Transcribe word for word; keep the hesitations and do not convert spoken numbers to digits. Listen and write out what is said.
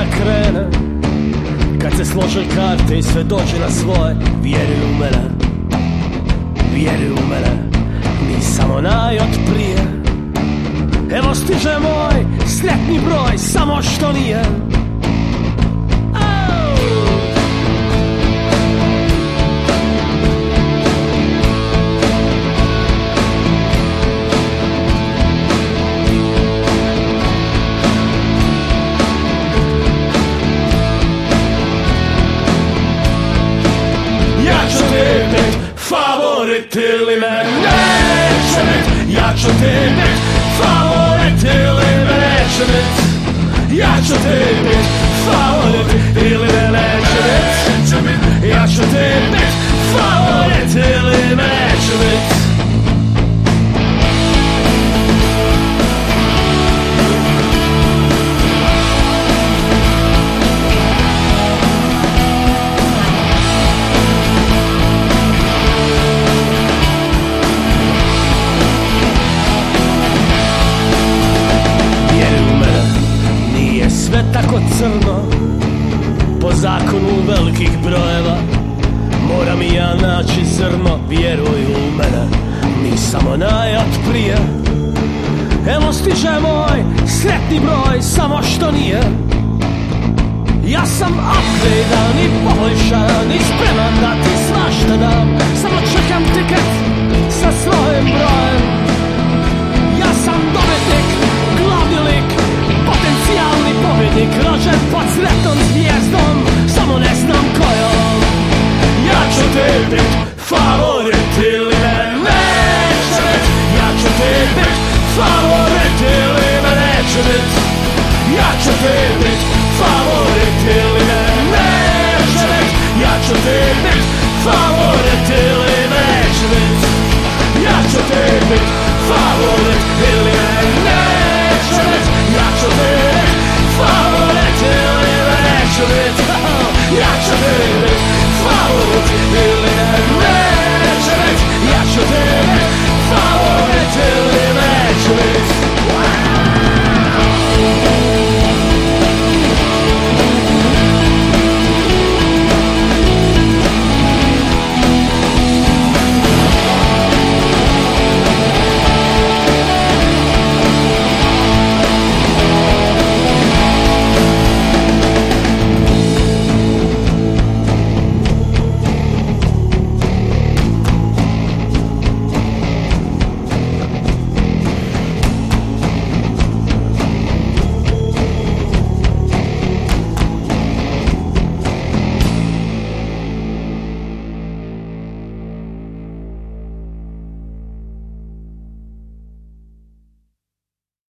igra krene, kad se slože karte i sve dođe na svoje, vjeruj u mene, vjeruj u mene, nisam onaj od prije. Evo stiže moj sretni broj, samo što nije. Favorit ili me neće bit, ja ću ti bit. Favorit ili me neće bit, ja ću ti bit. Favorit ili me neće bit, ja ću ti bit. Favorit ili me neće bit. Sve tako crno, po zakonu velikih brojeva, moram i ja naći zrno, vjeruj u mene, nisam onaj od prije. Evo stiže moj sretni broj, samo što nije. Ja sam upgradean i poboljšan i spreman da ti svašta dam, samo čekam tiket sa svojim brojem. Ja sam dobitnik, glavni lik, potencijalni pobjednik, rođen po